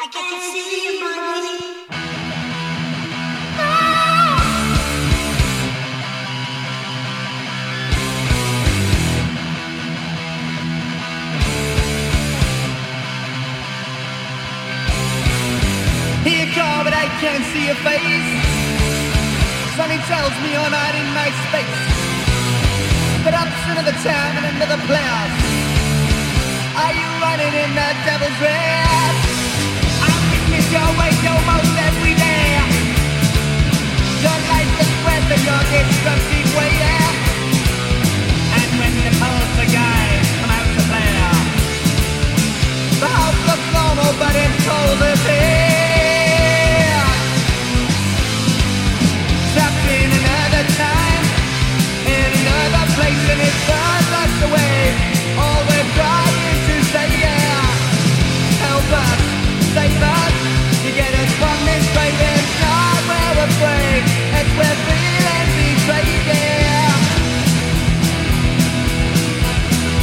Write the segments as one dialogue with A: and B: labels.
A: can see your body.
B: Here you call, but I can't see your face. Something tells me you're not in my space. But up into the town and into the playoffs. Are you running in the devil's race? I witness your ways almost every day. Your lifeless breath and your destructive way, yeah. And when the pulse guys come out to play, the house looks normal but it's cold as hell. Trapped in another time, in another place, and it burns us away. All we're trying to say, yeah, help us, save us, to get us from this grave. It's not where we're afraid, it's where feeling betrayed, yeah.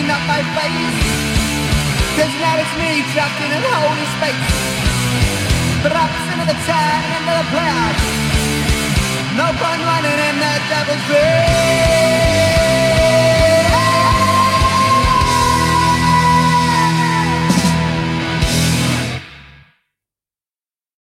B: clean up my face. Cause now it's me trapped in an holy space. Drops into the town, into the playoffs. No fun running in the devil's grave.